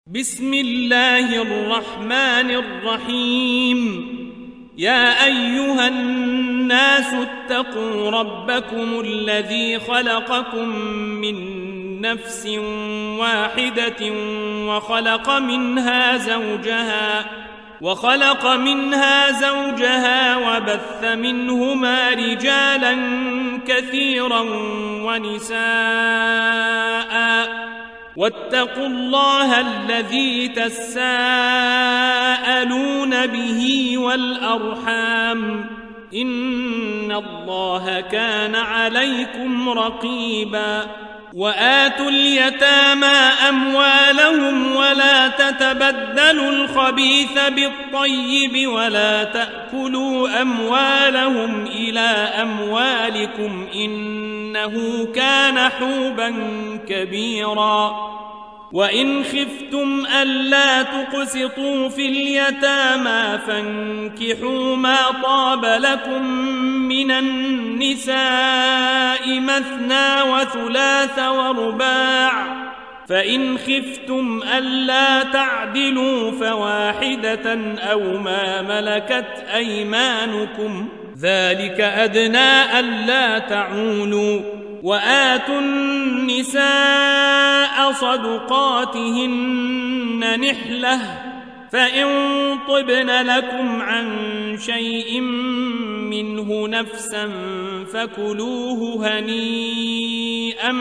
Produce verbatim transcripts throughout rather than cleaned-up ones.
بسم الله الرحمن الرحيم. يا أيها الناس اتقوا ربكم الذي خلقكم من نفس واحدة وخلق منها زوجها وخلق منها زوجها وبث منهما رجالا كثيرا ونساء واتقوا الله الذي تساءلون به والأرحام إن الله كان عليكم رقيبا. وآتوا اليتامى أموالهم ولا تتبدلوا الخبيث بالطيب ولا تأكلوا أموالهم إلى أموالكم إنه كان حوبا كبيرا. وإن خفتم ألا تقسطوا في اليتامى فانكحوا ما طاب لكم من النساء مثنى وثلاث ورباع، فإن خفتم ألا تعدلوا فواحدة أو ما ملكت أيمانكم ذلك أدنى ألا تعولوا. وآتوا النساء صدقاتهن نحلة فإن طبن لكم عن شيء منه نفسا فكلوه هنيئا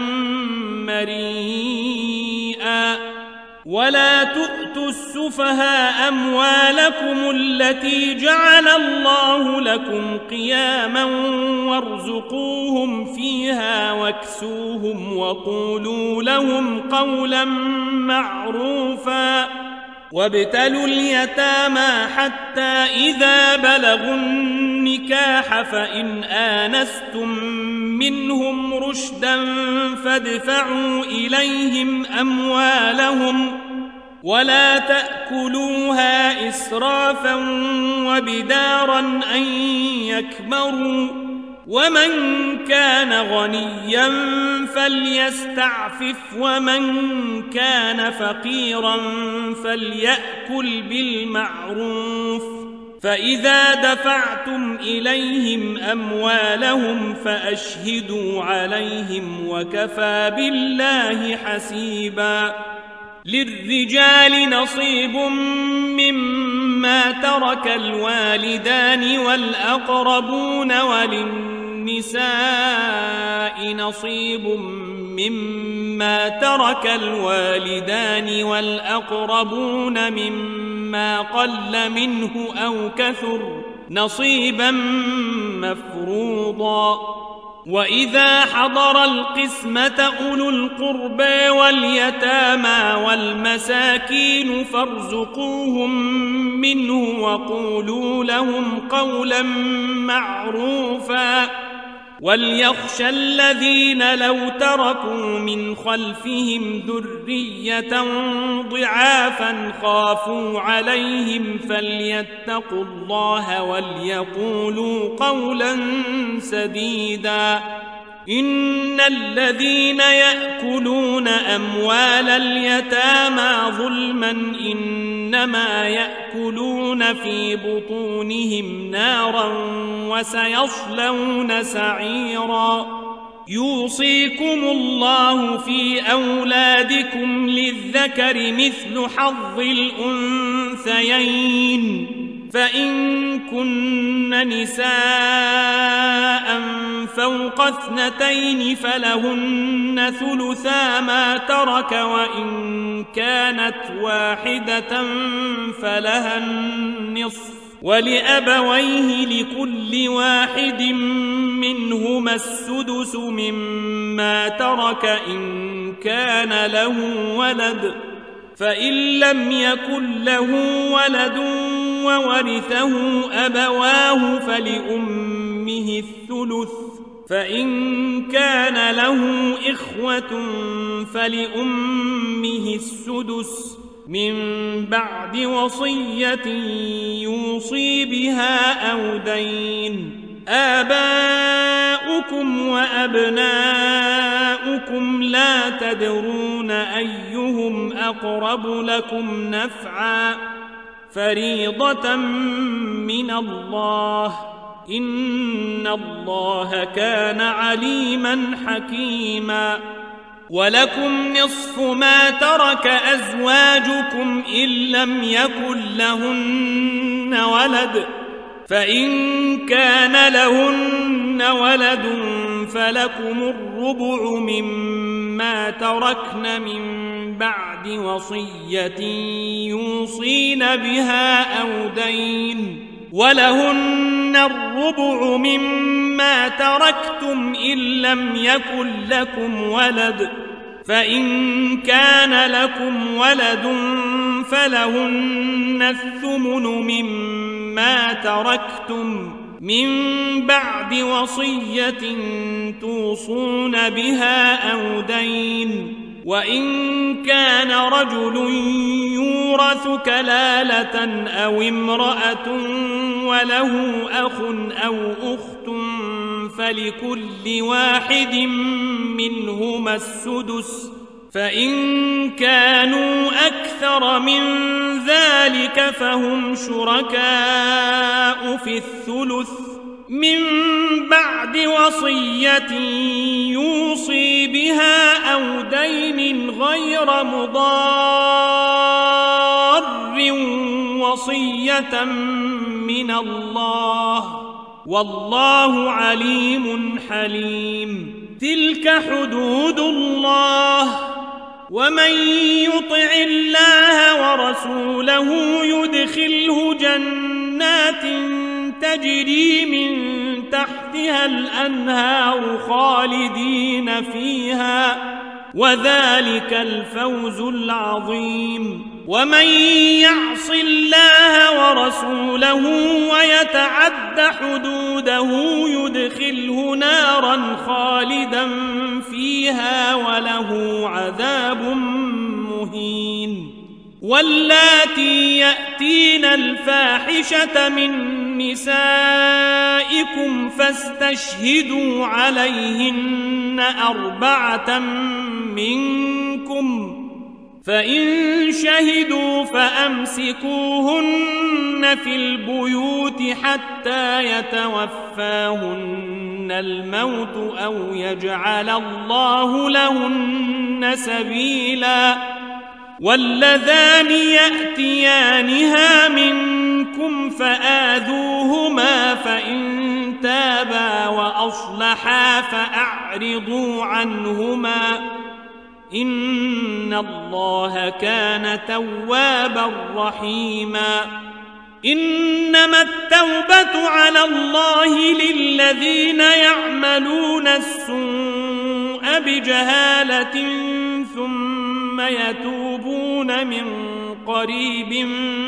مريئا. ولا تؤتوا السفهاء أموالكم التي جعل الله لكم قياما وارزقوهم فيها واكسوهم وقولوا لهم قولا معروفا. وابتلوا اليتامى حتى إذا بلغوا النكاح فإن آنستم منهم رشدا فادفعوا إليهم أموالهم ولا تأكلوها إسرافا وبدارا أن يكبروا. ومن كان غنيا فليستعفف ومن كان فقيرا فليأكل بالمعروف. فإذا دفعتم إليهم أموالهم فأشهدوا عليهم وكفى بالله حسيبا. للرجال نصيب مما ترك الوالدان والأقربون وللنساء نصيب مما ترك الوالدان والأقربون مما قل منه أو كثر نصيبا مفروضا. وإذا حضر القسمة أولو القربى واليتامى والمساكين فارزقوهم منه وقولوا لهم قولا معروفا. وليخشى الذين لو تركوا من خلفهم ذرية ضعافا خافوا عليهم فليتقوا الله وليقولوا قولا سديدا. إن الذين يأكلون أموال اليتامى ظلما إنما يأكلون في بطونهم نارا وسيصلون سعيرا. يوصيكم الله في أولادكم للذكر مثل حظ الأنثيين فإن كن نساء فوق اثنتين فلهن ثلثا ما ترك وإن كانت واحدة فلها النصف ولأبويه لكل واحد منهما السدس مما ترك إن كان له ولد. فإن لم يكن له ولد وورثه أبواه فلأمه الثلث فإن كان له إخوة فلأمه السدس من بعد وصية يوصي بها أو دين. آباؤكم وأبناؤكم لا تدرون أيهم أقرب لكم نفعا فريضة من الله إن الله كان عليما حكيما ولكم نصف ما ترك أزواجكم إن لم يكن لهن ولد فإن كان لهن ولد فلكم الربع مما تركن من بعد وصية يوصين بها أو دين ولهن الربع مما تركتم إن لم يكن لكم ولد فإن كان لكم ولد فلهن الثمن مما تركتم من بعد وصية توصون بها أو دين وإن كان رجل يورث كلالة أو امرأة وله أخ أو أخت فلكل واحد منهما السدس فإن كانوا أكثر من ذلك فهم شركاء في الثلث من بعد وصية يوصي بها أو دين غير مضار وصية من الله والله عليم حليم تلك حدود الله ومن يطع الله ورسوله يدخله جنات تجري من تحتها الأنهار خالدين فيها وذلك الفوز العظيم ومن يعص الله ورسوله ويتعد حدوده يدخله نارا خالدا فيها وله عذاب مهين واللاتي يأتين الفاحشة من نسائكم فاستشهدوا عليهن أربعة منكم فإن شهدوا فأمسكوهن في البيوت حتى يتوفاهن الموت أو يجعل الله لهن سبيلا واللذان يأتيانها منكم فآذوهما فإن تابا وأصلحا فأعرضوا عنهما إن الله كان توابا رحيما إنما التوبة على الله للذين يعملون السوء بجهالة ثم يتوبون من قريب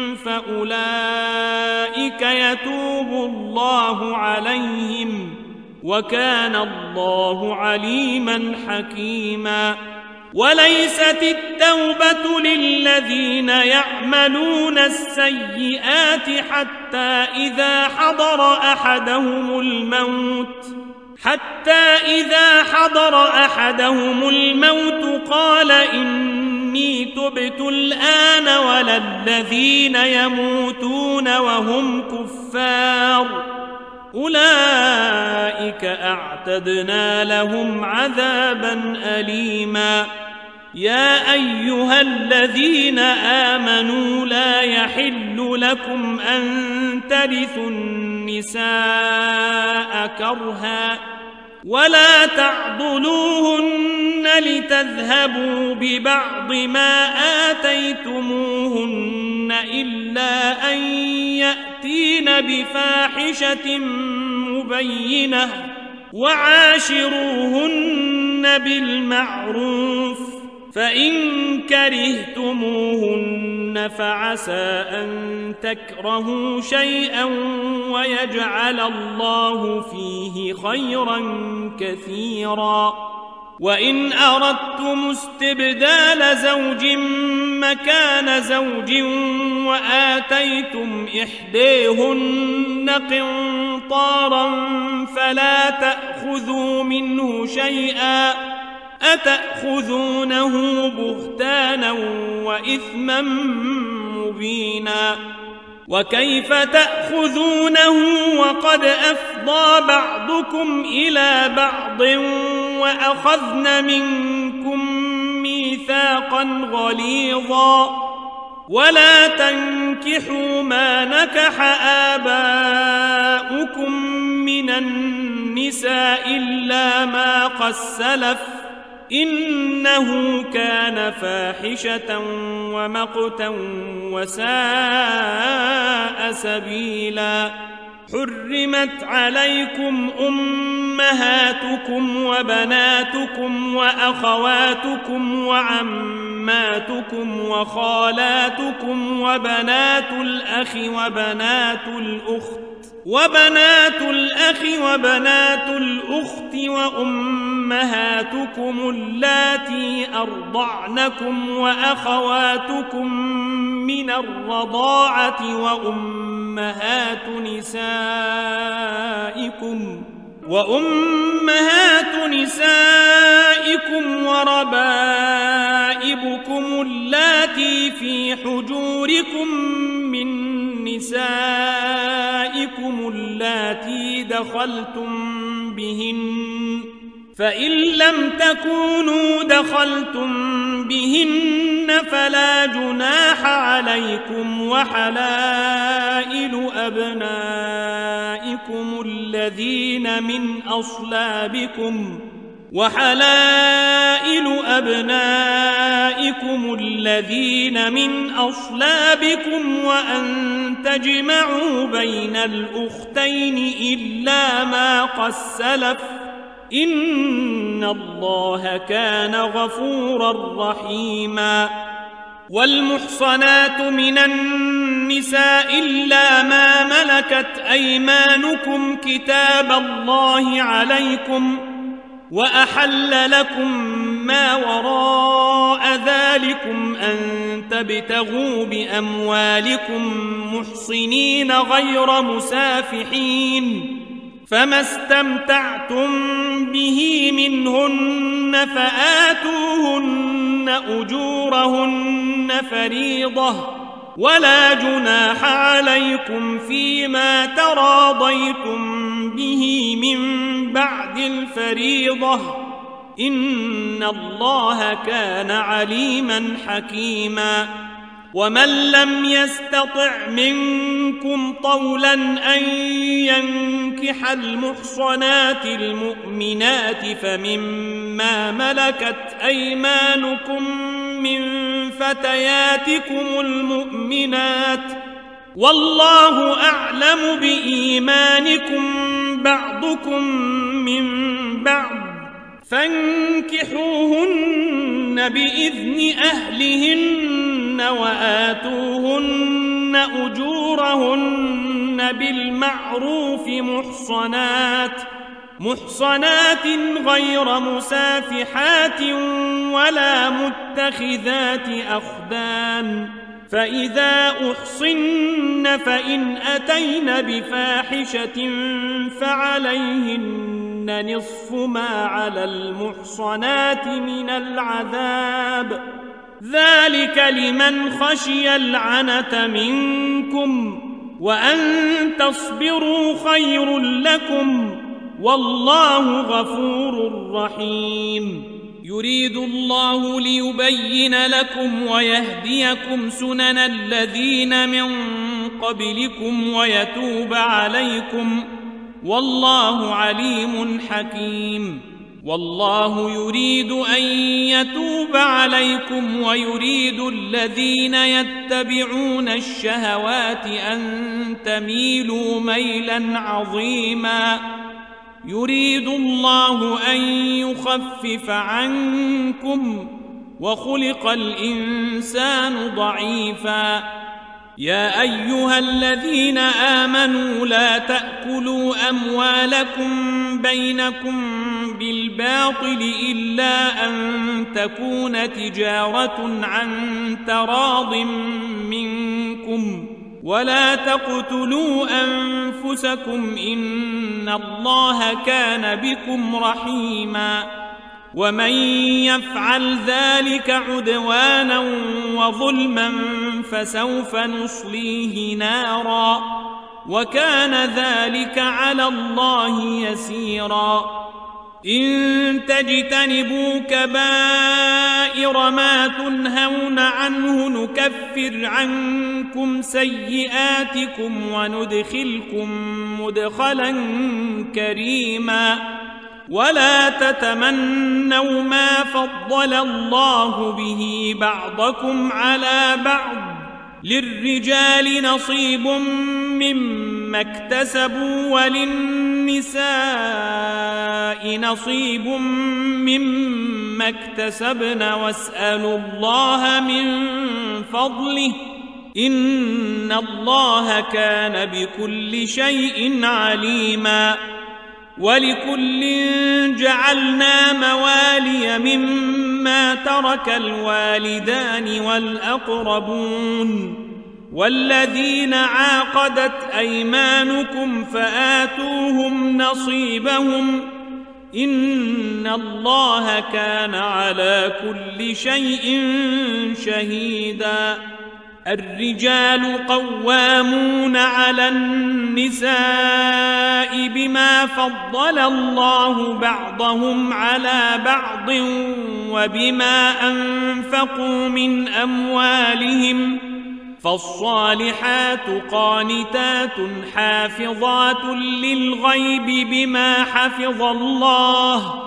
فأولئك يتوب الله عليهم وكان الله عليما حكيما وليست التوبة للذين يعملون السيئات حتى إذا حضر أحدهم الموت حتى إذا حضر أحدهم الموت قال إني تبت الآن ولا الذين يموتون وهم كفار أولئك أعتدنا لهم عذابا أليما يا أيها الذين آمنوا لا يحل لكم أن ترثوا النساء كرها ولا تعضلوهن لتذهبوا ببعض ما آتيتموهن إلا أن يأتين بفاحشة مبينة وعاشروهن بالمعروف فإن كرهتموهن فعسى أن تكرهوا شيئا ويجعل الله فيه خيرا كثيرا وإن أردتم استبدال زوج مكان زوج وآتيتم إحديهن قنطارا فلا تأخذوا منه شيئا أتأخذونه بهتانا وإثما مبينا وكيف تأخذونه وقد أفضى بعضكم إلى بعض وأخذن منكم ميثاقا غليظا ولا تنكحوا ما نكح آباؤكم من النساء إلا ما قد سلف إنه كان فاحشة ومقتا وساء سبيلا حرمت عليكم أمهاتكم وبناتكم وأخواتكم وعماتكم وخالاتكم وبنات الأخ وبنات الأخت وبنات الأخ وبنات الأخت وأمهاتكم اللاتي أرضعنكم وأخواتكم من الرضاعة وأمهات نسائكم وأمهات نسائكم وربائبكم اللاتي في حجوركم من نسائكم اللاتي دخلتم بهن فإن لم تكونوا دخلتم بهن فلا جناح عليكم وحلائل أبنائكم الذين من أصلابكم وحلائل أبنائكم الذين من أصلابكم وأن تجمعوا بين الأختين إلا ما قد سلف إن الله كان غفورا رحيما والمحصنات من النساء إلا ما ملكت أيمانكم كتاب الله عليكم وأحل لكم ما وراء ذلكم أن تبتغوا بأموالكم محصنين غير مسافحين فما استمتعتم به منهن فآتوهن أجورهن فريضة ولا جناح عليكم فيما تراضيتم به من بعد الفريضة إن الله كان عليما حكيما ومن لم يستطع منكم طولا أن ينكح المحصنات المؤمنات فمما ملكت أيمانكم من فتياتكم المؤمنات والله أعلم بإيمانكم بعضكم من بعض فانكحوهن بإذن أهلهن وآتوهن أجورهن بالمعروف محصنات محصنات غير مسافحات ولا متخذات أخدان فإذا أحصن فإن أتين بفاحشة فعليهن نصف ما على المحصنات من العذاب ذلك لمن خشي العنة منكم وأن تصبروا خير لكم والله غفور رحيم يريد الله ليبين لكم ويهديكم سنن الذين من قبلكم ويتوب عليكم والله عليم حكيم والله يريد أن يتوب عليكم ويريد الذين يتبعون الشهوات أن تميلوا ميلا عظيما يريد الله أن يخفف عنكم وخلق الإنسان ضعيفا يا أيها الذين آمنوا لا تأكلوا أموالكم بينكم بالباطل إلا أن تكون تجارة عن تراض منكم ولا تقتلوا أنفسكم إن الله كان بكم رحيما ومن يفعل ذلك عدوانا وظلما فسوف نصليه نارا وكان ذلك على الله يسيرا إن تجتنبوا كبائر ما تنهون عنه نكفر عنكم سيئاتكم وندخلكم مدخلا كريما ولا تتمنوا ما فضل الله به بعضكم على بعض للرجال نصيب مما اكتسبوا وللنساء نصيب مما اكتسبن واسألوا الله من فضله إن الله كان بكل شيء عليما ولكل جعلنا موالي مما ترك الوالدان والأقربون والذين عاقدت أيمانكم فآتوهم نصيبهم إن الله كان على كل شيء شهيدا الرجال قوامون على النساء بما فضل الله بعضهم على بعض وبما أنفقوا من أموالهم فالصالحات قانتات حافظات للغيب بما حفظ الله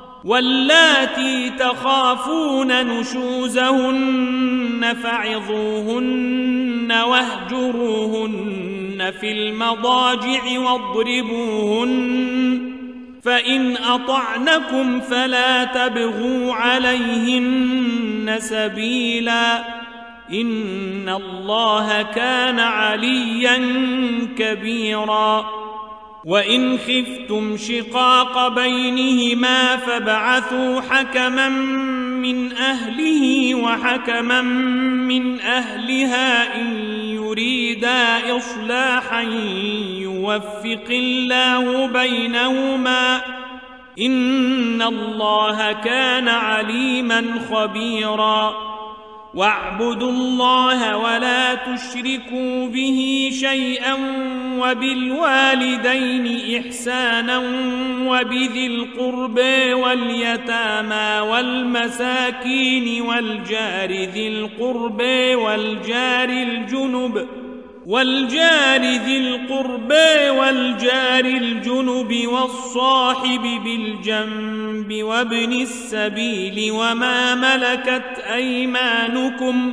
واللاتي تخافون نشوزهن فعظوهن واهجروهن في المضاجع واضربوهن فإن أطعنكم فلا تبغوا عليهن سبيلا إن الله كان عليا كبيرا وإن خفتم شقاق بينهما فابعثوا حكما من أهله وحكما من أهلها إن يريدا إصلاحا يوفق الله بينهما إن الله كان عليما خبيرا واعبدوا الله ولا تشركوا به شيئا وبالوالدين إحسانا وبذي القرب واليتامى والمساكين والجار ذي القرب والجار الجنب والجار ذي القرب والجار الجنب والصاحب بالجنب وابن السبيل وما ملكت أيمانكم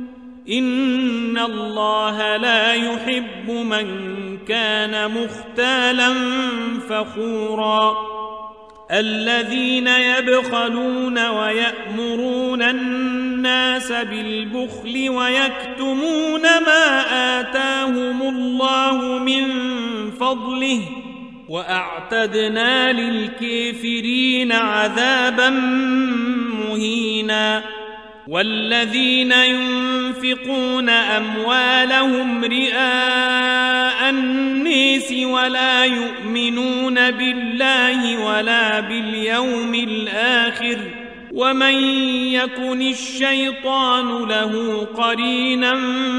إن الله لا يحب من كان مختالا فخورا الذين يبخلون ويأمرون الناس بالبخل ويكتمون ما آتاهم الله من فضله وأعتدنا للكافرين عذابا مهينا والذين ينفقون أموالهم رئاء الناس ولا يؤمنون بالله ولا باليوم الآخر ومن يكن الشيطان له قرينا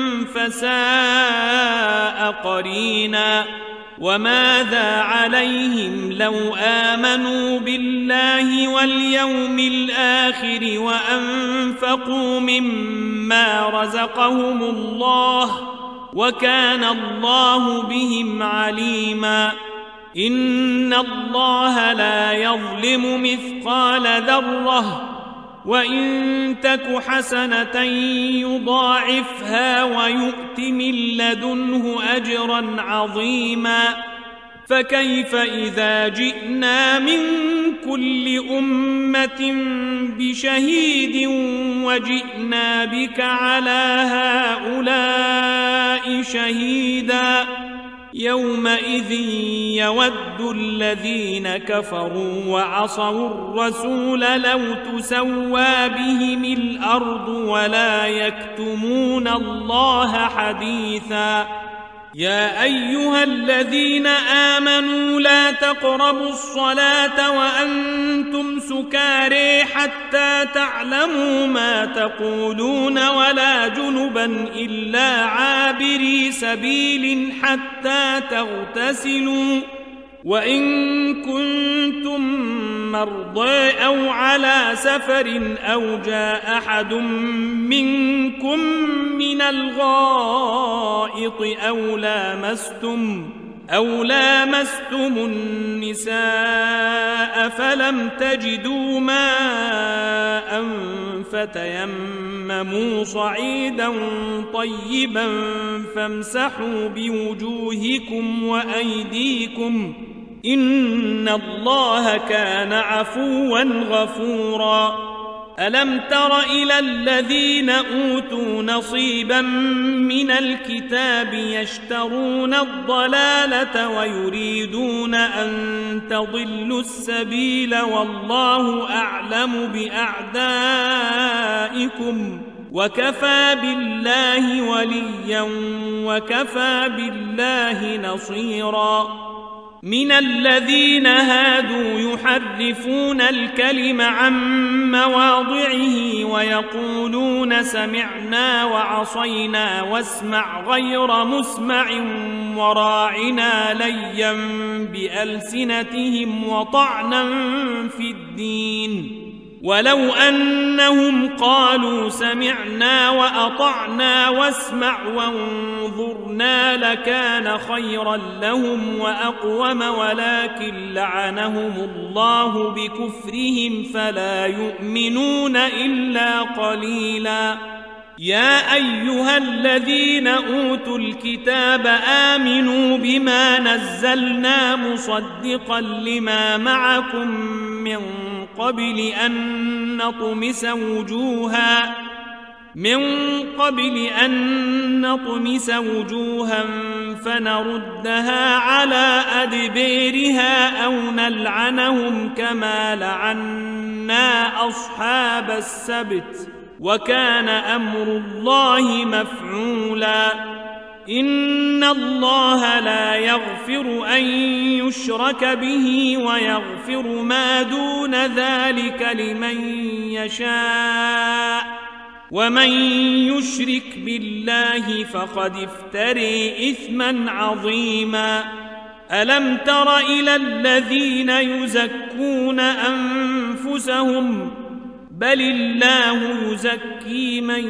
فساء قرينا وماذا عليهم لو آمنوا بالله واليوم الآخر وأنفقوا مما رزقهم الله وكان الله بهم عليما إن الله لا يظلم مثقال ذرة وإن تك حسنة يضاعفها ويؤت من لدنه أجرا عظيما فكيف إذا جئنا من كل أمة بشهيد وجئنا بك على هؤلاء الله شهيدا يومئذ يود الذين كفروا وعصوا الرسول لو تسوى بهم الأرض ولا يكتمون الله حديثا يا أيها الذين آمنوا لا تقربوا الصلاة وأنتم سكارى حتى تعلموا ما تقولون ولا جنبا إلا عابري سبيل حتى تغتسلوا وإن كنتم مرضى أو على سفر أو جاء أحد منكم من الغائط أو لامستم أو لامستم النساء فلم تجدوا ماء فتيمموا صعيدا طيبا فامسحوا بوجوهكم وأيديكم إن الله كان عفوا غفورا ألم تر إلى الذين أوتوا نصيبا من الكتاب يشترون الضلالة ويريدون أن تضلوا السبيل والله أعلم بأعدائكم وكفى بالله وليا وكفى بالله نصيرا من الذين هادوا يحرفون الكلم عن مواضعه ويقولون سمعنا وعصينا واسمع غير مسمع وراعنا ليا بألسنتهم وطعنا في الدين ولو أنهم قالوا سمعنا وأطعنا واسمع وانظرنا لكان خيرا لهم وأقوم ولكن لعنهم الله بكفرهم فلا يؤمنون إلا قليلا يا أيها الذين أوتوا الكتاب آمنوا بما نزلنا مصدقا لما معكم من قبل أن نطمس وجوها من قبل أن نطمس وجوها فنردها على أدبيرها أو نلعنهم كما لعنا أصحاب السبت وكان أمر الله مفعولا إن الله لا يغفر أن يشرك به ويغفر ما دون ذلك لمن يشاء ومن يشرك بالله فقد افتري إثما عظيما ألم تر إلى الذين يزكون أنفسهم بل الله يزكي من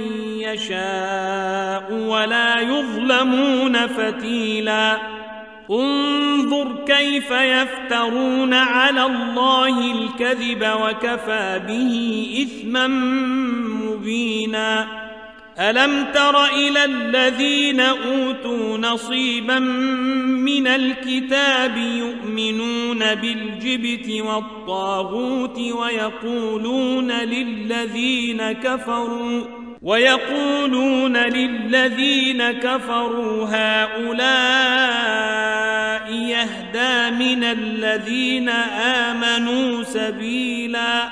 يشاء ولا يظلمون فتيلا انظر كيف يفترون على الله الكذب وكفى به إثما مبينا ألم تر إلى الذين أوتوا نصيبا من الكتاب يؤمنون بالجبت والطاغوت ويقولون للذين كفروا ويقولون للذين كفروا هؤلاء يهدى من الذين آمنوا سبيلا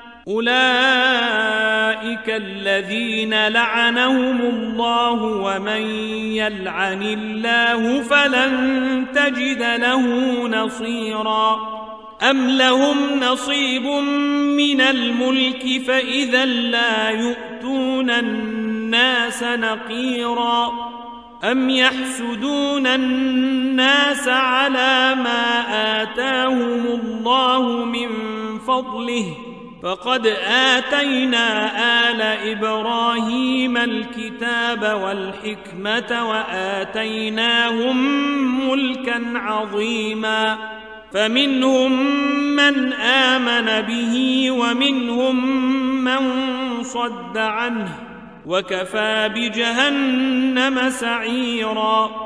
أولئك الذين لعنهم الله ومن يلعن الله فلن تجد له نصيرا أم لهم نصيب من الملك فإذا لا يؤتون الناس نقيرا أم يحسدون الناس على ما آتاهم الله من فضله فقد آتينا آل إبراهيم الكتاب والحكمة وآتيناهم ملكا عظيما فمنهم من آمن به ومنهم من صد عنه وكفى بجهنم سعيرا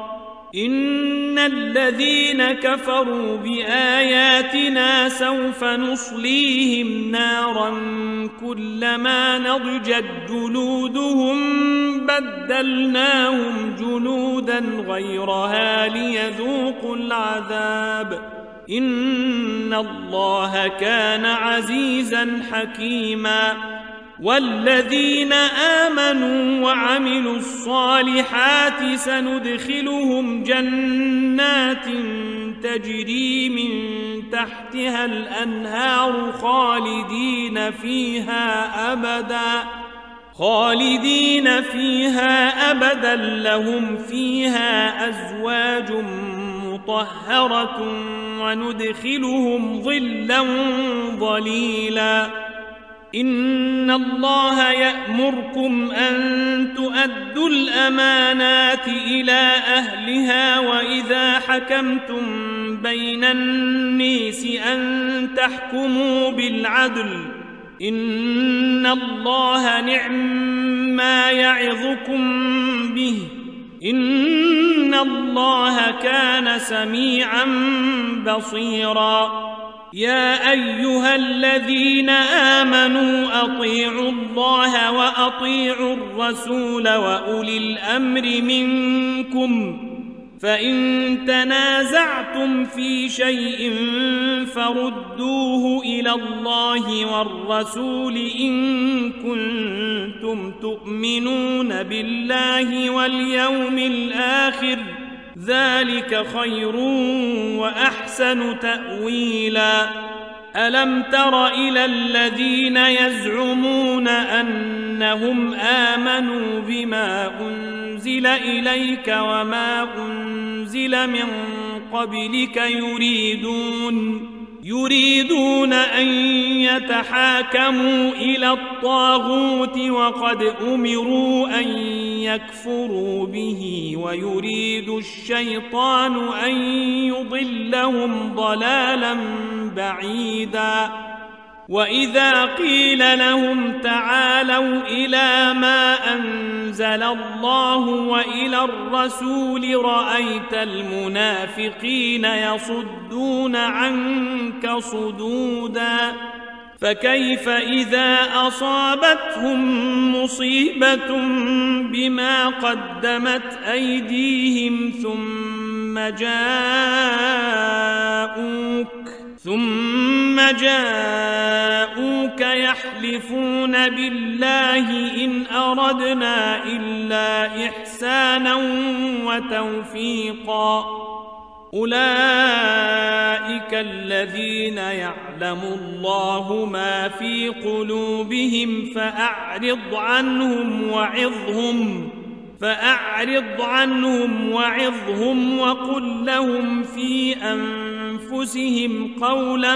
إن الذين كفروا بآياتنا سوف نصليهم نارا كلما نضجت جلودهم بدلناهم جلودا غيرها ليذوقوا العذاب إن الله كان عزيزا حكيما والذين آمنوا وعملوا الصالحات سندخلهم جنات تجري من تحتها الأنهار خالدين فيها أبدا خالدين فيها أبدا لهم فيها أزواج مطهرة وندخلهم ظلا ظليلا إن الله يأمركم أن تؤدوا الأمانات إلى أهلها وإذا حكمتم بين الناس أن تحكموا بالعدل إن الله نعم ما يعظكم به إن الله كان سميعا بصيرا يا أيها الذين آمنوا أطيعوا الله وأطيعوا الرسول وأولي الأمر منكم فإن تنازعتم في شيء فردوه إلى الله والرسول إن كنتم تؤمنون بالله واليوم الآخر ذلك خير وأحسن تأويلا ألم تر إلى الذين يزعمون أنهم آمنوا بما أنزل إليك وما أنزل من قبلك يريدون يريدون أن يتحاكموا إلى الطاغوت وقد أمروا أن يكفروا به ويريد الشيطان أن يضلهم ضلالا بعيدا وإذا قيل لهم تعالوا إلى ما أنزل الله وإلى الرسول رأيت المنافقين يصدون عنك صدودا فكيف إذا أصابتهم مصيبة بما قدمت أيديهم ثم جاءوك ثم جاءوك يحلفون بالله إن أردنا إلا إحسانا وتوفيقا أولئك الذين يعلم الله ما في قلوبهم فأعرض عنهم وعظهم فأعرض عنهم وعظهم وقل لهم في أنفسهم قولا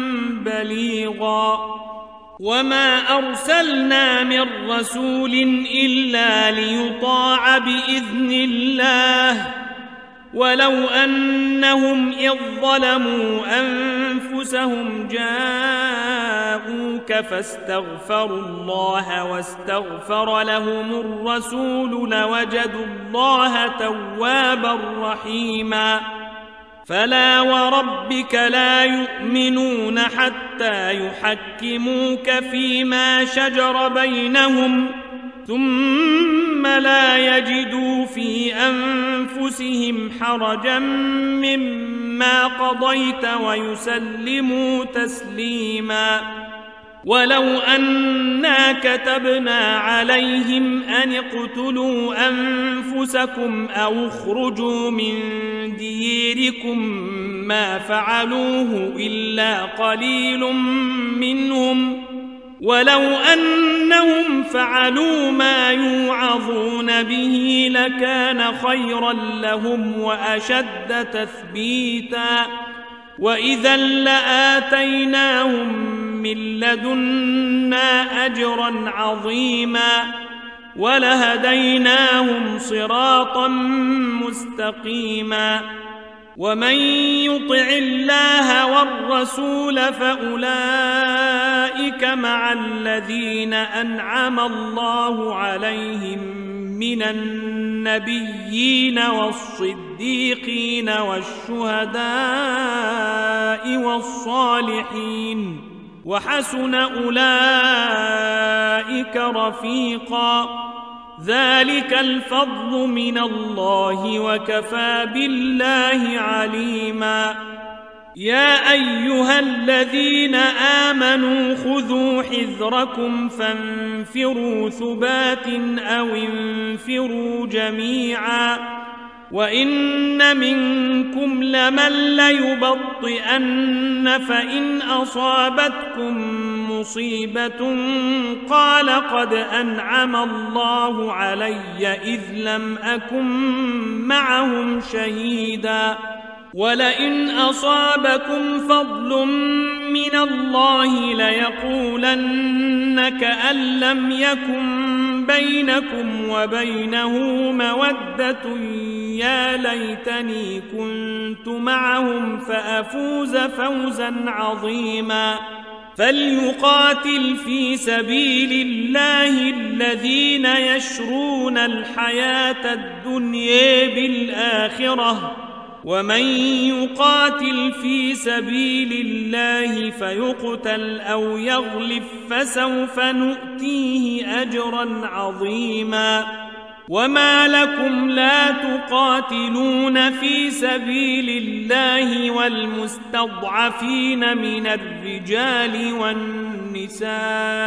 بليغا وما أرسلنا من رسول إلا ليطاع بإذن الله ولو أنهم إذ ظلموا أنفسهم جاءوك فاستغفروا الله واستغفر لهم الرسول لوجدوا الله توابا رحيما فلا وربك لا يؤمنون حتى يحكموك فيما شجر بينهم ثم لا يجدوا في أنفسهم حرجا مما قضيت ويسلموا تسليما ولو أنا كتبنا عليهم أن اقتلوا أنفسكم أو اخرجوا من ديركم ما فعلوه إلا قليل منهم ولو أنهم فعلوا ما يوعظون به لكان خيرا لهم وأشد تثبيتا وإذا لآتيناهم من لدنا أجرا عظيما ولهديناهم صراطا مستقيما ومن يطع الله والرسول فأولئك مع الذين أنعم الله عليهم من النبيين والصديقين والشهداء والصالحين وحسن أولئك رفيقا ذلك الفضل من الله وكفى بالله عليما يا أيها الذين آمنوا خذوا حذركم فانفروا ثبات أو انفروا جميعا وإن منكم لمن ليبطئن فإن أصابتكم مصيبة قال قد أنعم الله علي إذ لم أكن معهم شهيدا ولئن أصابكم فضل من الله ليقولن كأن لم يكن بينكم وبينه مودة يا ليتني كنت معهم فأفوز فوزا عظيما فليقاتل في سبيل الله الذين يشرون الحياة الدنيا بالآخرة ومن يقاتل في سبيل الله فيقتل أو يغلب فسوف نؤتيه أجرا عظيما وما لكم لا تقاتلون في سبيل الله والمستضعفين من الرجال والنساء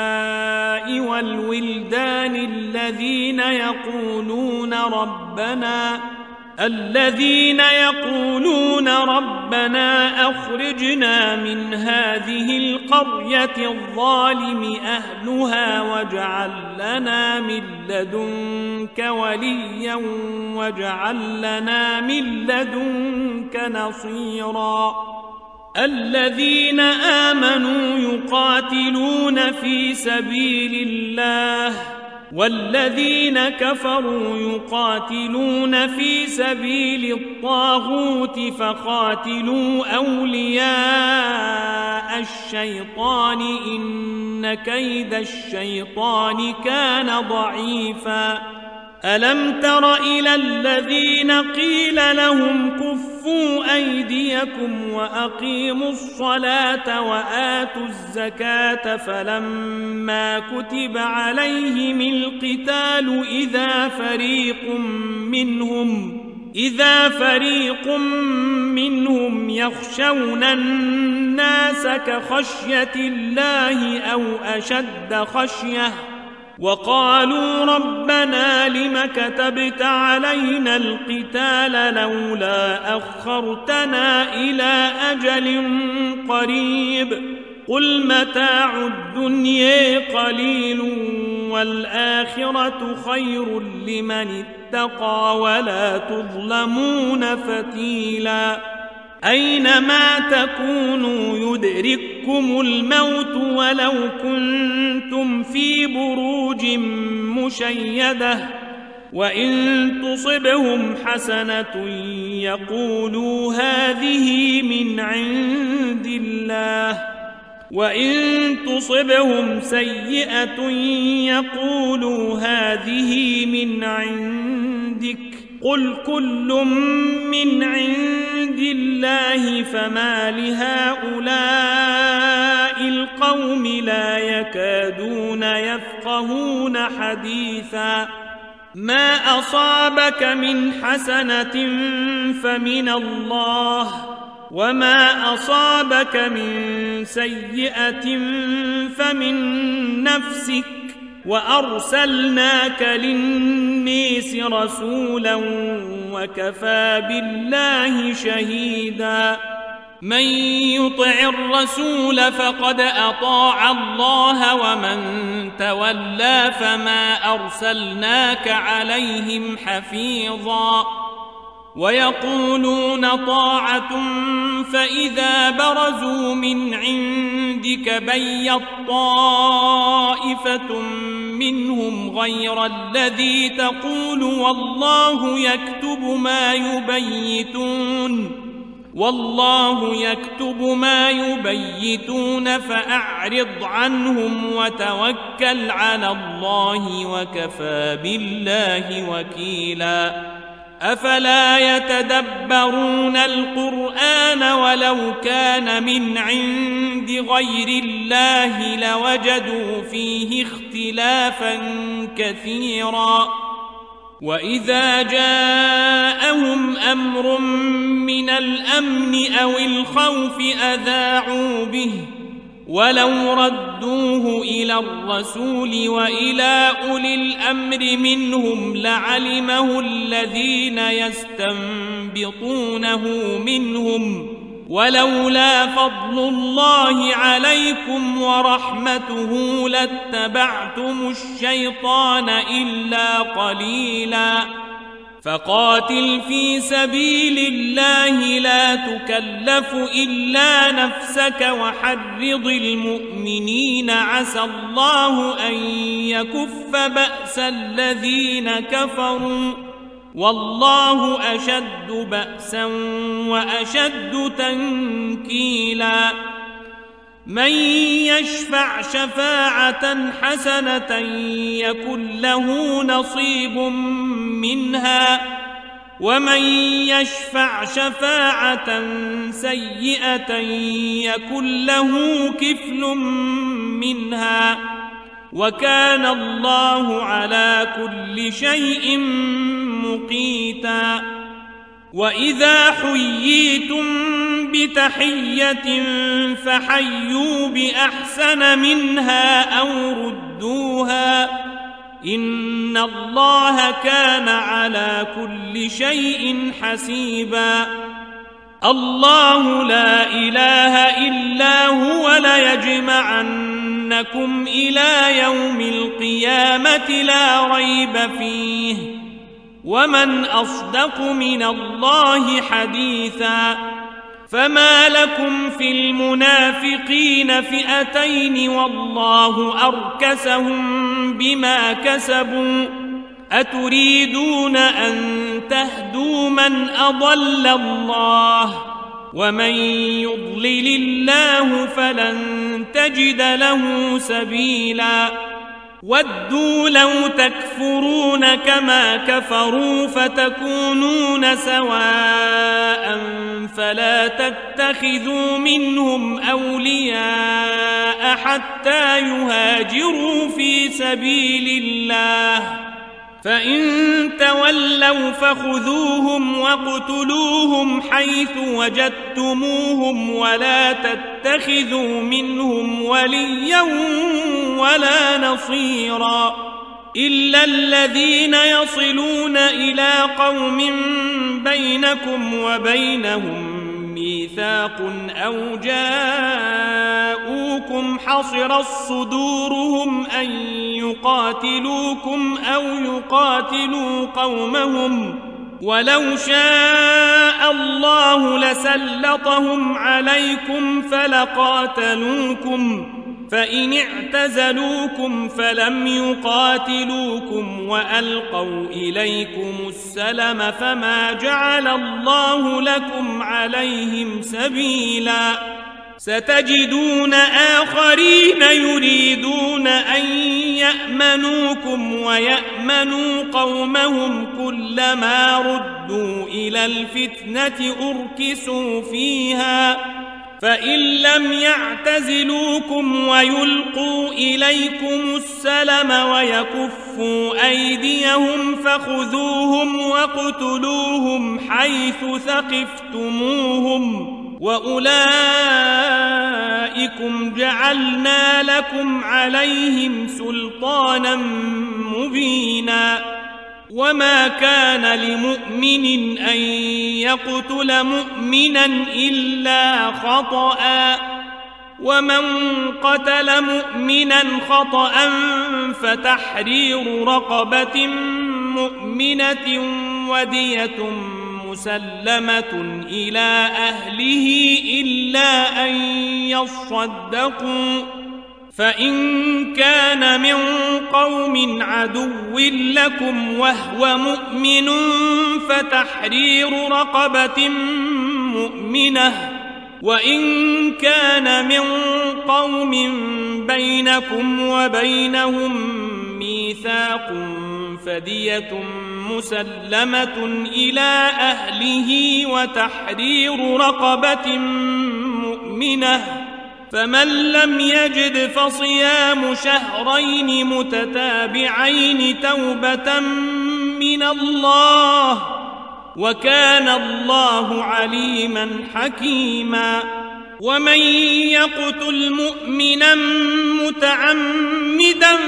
والولدان الذين يقولون ربنا الذين يقولون ربنا أخرجنا من هذه القرية الظالم أهلها واجعل لنا من لدنك وليا واجعل لنا من لدنك نصيرا الذين آمنوا يقاتلون في سبيل الله والذين كفروا يقاتلون في سبيل الطاغوت فقاتلوا أولياء الشيطان إن كيد الشيطان كان ضعيفا ألم تر إلى الذين قيل لهم كفوا أيديكم وأقيموا الصلاة وآتوا الزكاة فلما كتب عليهم القتال إذا فريق منهم إذا فريق منهم يخشون الناس كخشية الله أو أشد خشية وقالوا ربنا لم كتبت علينا القتال لولا أخرتنا إلى أجل قريب قل متاع الدنيا قليل والآخرة خير لمن اتقى ولا تظلمون فتيلا أينما تكونوا يدرككم الموت ولو كنتم في بروج مشيدة وإن تصبهم حسنة يقولوا هذه من عند الله وإن تصبهم سيئة يقولوا هذه من عندك قل كل من عند الله فما لهؤلاء القوم لا يكادون يفقهون حديثا ما أصابك من حسنة فمن الله وما أصابك من سيئة فمن نفسك وأرسلناك للناس رسولا وكفى بالله شهيدا من يطع الرسول فقد أطاع الله ومن تولى فما أرسلناك عليهم حفيظا ويقولون طاعة فإذا برزوا من عندك بيت طائفة منهم غير الذي تقول والله يكتب ما يبيتون والله يكتب ما يبيتون فأعرض عنهم وتوكل على الله وكفى بالله وكيلا أفلا يتدبرون القرآن ولو كان من عند غير الله لوجدوا فيه اختلافا كثيرا وإذا جاءهم أمر من الأمن أو الخوف أذاعوا به ولو ردوه إلى الرسول وإلى أولي الأمر منهم لعلمه الذين يستنبطونه منهم ولولا فضل الله عليكم ورحمته لاتبعتم الشيطان إلا قليلا فقاتل في سبيل الله لا تكلف إلا نفسك وحرض المؤمنين عسى الله أن يكف بأس الذين كفروا والله أشد بأسا وأشد تنكيلا من يشفع شفاعة حسنة يكن له نصيب منها ومن يشفع شفاعة سيئة يكن له كفل منها وكان الله على كل شيء مقيتا وإذا حييتم بتحية فحيوا بأحسن منها أو ردوها إن الله كان على كل شيء حسيبا الله لا إله إلا هو ليجمعنكم إلى يوم القيامة لا ريب فيه ومن أصدق من الله حديثا فما لكم في المنافقين فئتين والله أركسهم بما كسبوا أتريدون أن تهدوا من أضل الله ومن يضلل الله فلن تجد له سبيلا ودوا لو تكفرون كما كفروا فتكونون سواء فلا تتخذوا منهم أولياء حتى يهاجروا في سبيل الله فإن تولوا فخذوهم واقتلوهم حيث وجدتموهم ولا تتخذوا منهم وليا ولا نصيرا إلا الذين يصلون إلى قوم بينكم وبينهم ميثاق أو جاءوكم حصرت صدورهم أن يقاتلوكم أو يقاتلوا قومهم ولو شاء الله لسلطهم عليكم فلقاتلوكم فإن اعتزلوكم فلم يقاتلوكم وألقوا إليكم السلم فما جعل الله لكم عليهم سبيلا ستجدون آخرين يريدون أن يأمنوكم ويأمنوا قومهم كلما ردوا إلى الفتنة أركسوا فيها فإن لم يعتزلوكم ويلقوا إليكم السلم ويكفوا أيديهم فخذوهم واقتلوهم حيث ثقفتموهم وأولئكم جعلنا لكم عليهم سلطانا مبينا وما كان لمؤمن أن يقتل مؤمنا إلا خطأ ومن قتل مؤمنا خطأ فتحرير رقبة مؤمنة ودية مسلمة إلى أهله إلا أن يصدقوا فإن كان من قوم عدو لكم وهو مؤمن فتحرير رقبة مؤمنة وإن كان من قوم بينكم وبينهم ميثاق فدية مسلمة إلى أهله وتحرير رقبة مؤمنة فمن لم يجد فصيام شهرين متتابعين توبة من الله وكان الله عليما حكيما ومن يقتل مؤمنا متعمدا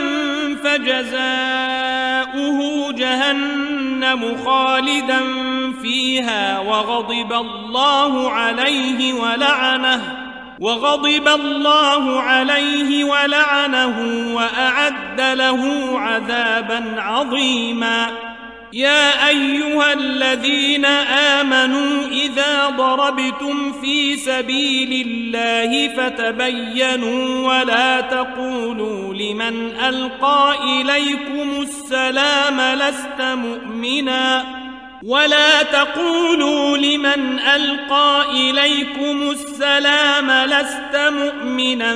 فجزاؤه جهنم خالدا فيها وغضب الله عليه ولعنه وغضب الله عليه ولعنه وأعد له عذابا عظيما يا أيها الذين آمنوا إذا ضربتم في سبيل الله فتبينوا ولا تقولوا لمن ألقى إليكم السلام لست مؤمنا ولا تقولوا لمن ألقى إليكم السلام لست مؤمنا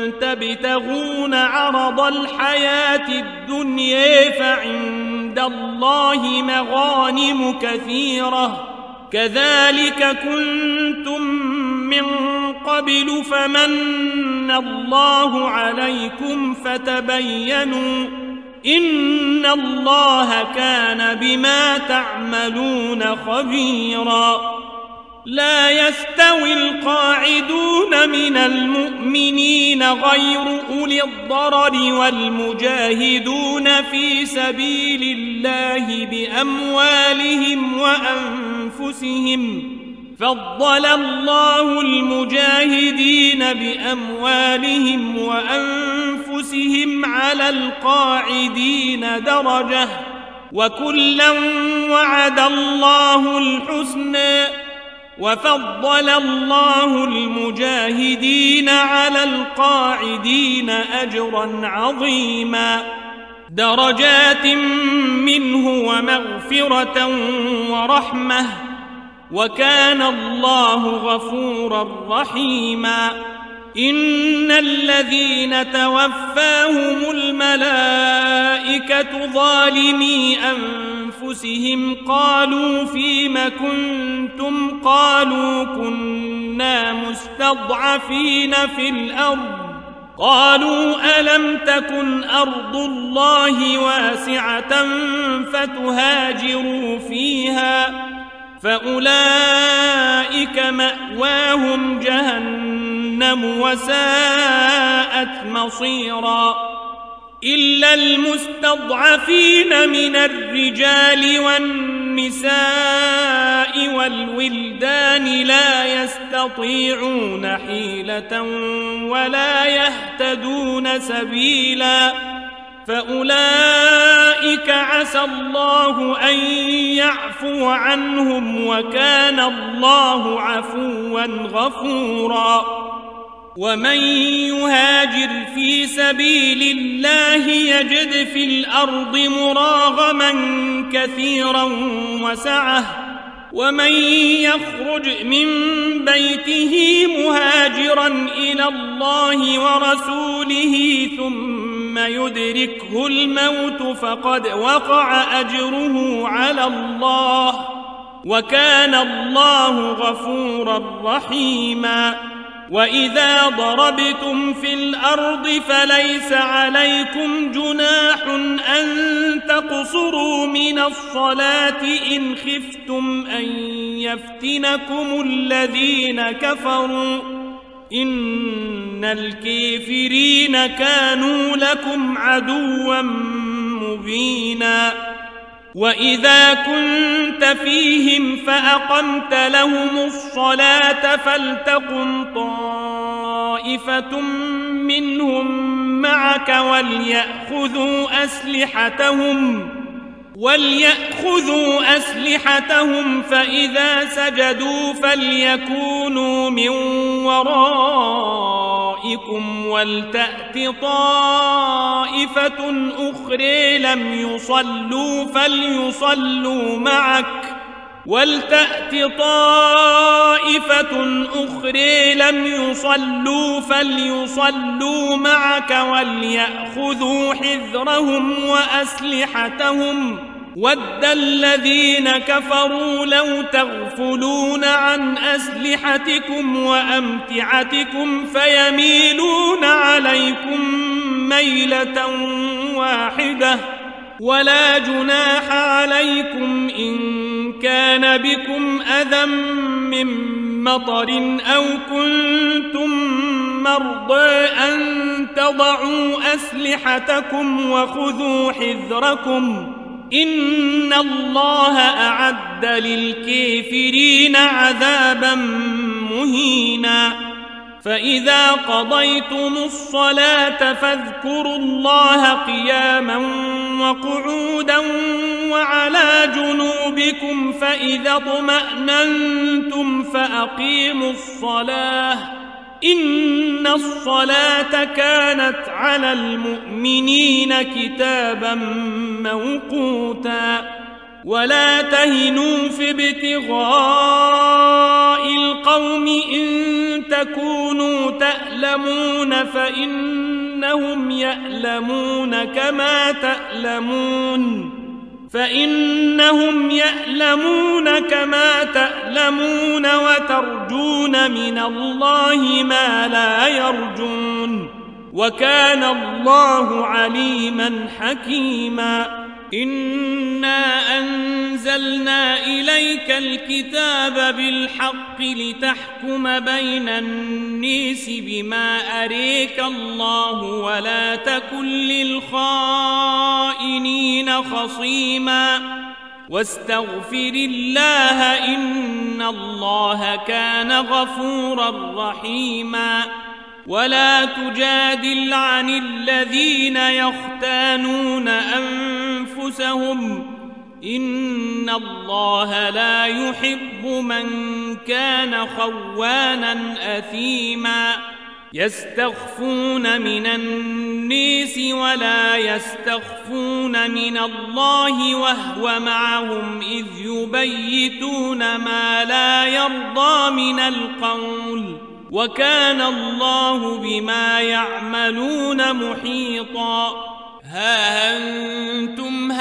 تبتغون عرض الحياة الدنيا فعند الله مغانم كثيرة كذلك كنتم من قبل فمن الله عليكم فتبينوا إن الله كان بما تعملون خبيرا لا يستوي القاعدون من المؤمنين غير أولي الضرر والمجاهدون في سبيل الله بأموالهم وأنفسهم فضل الله المجاهدين بأموالهم وأنفسهم على القاعدين درجة وكلا وعد الله الحسنى وفضل الله المجاهدين على القاعدين أجرا عظيما درجات منه ومغفرة ورحمة وكان الله غفورا رحيما إن الذين توفاهم الملائكة ظالمي أنفسهم قالوا فيم كنتم قالوا كنا مستضعفين في الأرض قالوا ألم تكن أرض الله واسعة فتهاجروا فيها فأولئك مأواهم جهنم وساءت مصيرا إلا المستضعفين من الرجال والنساء والولدان لا يستطيعون حيلة ولا يهتدون سبيلا فأولئك عسى الله أن يعفو عنهم وكان الله عفوا غفورا ومن يهاجر في سبيل الله يجد في الأرض مراغما كثيرا وسعة ومن يخرج من بيته مهاجرا إلى الله ورسوله ثم يدركه الموت فقد وقع أجره على الله وكان الله غفورا رحيما وإذا ضربتم في الأرض فليس عليكم جناح أن تقصروا من الصلاة إن خفتم أن يفتنكم الذين كفروا إن الكافرين كانوا لكم عدوا مبينا وإذا كنت فيهم فأقمت لهم الصلاة فلتقم طائفة منهم معك وليأخذوا أسلحتهم وليأخذوا أسلحتهم فإذا سجدوا فليكونوا من ورائكم ولتأت طائفة أخرى لم يصلوا فليصلوا معك ولتأت طائفة أخرى لم يصلوا فليصلوا معك وليأخذوا حذرهم وأسلحتهم ود الذين كفروا لو تغفلون عن أسلحتكم وأمتعتكم فيميلون عليكم ميلة واحدة ولا جناح عليكم إن كان بكم أذى من مطر أو كنتم مرضى أن تضعوا أسلحتكم وخذوا حذركم إن الله أعد للكافرين عذابا مهينا فإذا قضيتم الصلاة فاذكروا الله قياما وقعودا وعلى جنوبكم فإذا اطمأننتم فأقيموا الصلاة إن الصلاة كانت على المؤمنين كتابا موقوتا ولا تهنوا في ابتغاء القوم إن تكونوا تألمون فإنهم يألمون كما تألمون فإنهم يألمون كما تألمون وترجون من الله ما لا يرجون وكان الله عليما حكيما إنا أنزلنا إليك الكتاب بالحق لتحكم بين الناس بما أريك الله ولا تكن للخائنين خصيما واستغفر الله إن الله كان غفورا رحيما ولا تجادل عن الذين يختانون أنفسهم إن الله لا يحب من كان خوانا أثيما يستخفون من الناس ولا يستخفون من الله وهو معهم إذ يبيتون ما لا يرضى من القول وكان الله بما يعملون محيطا ها أنتم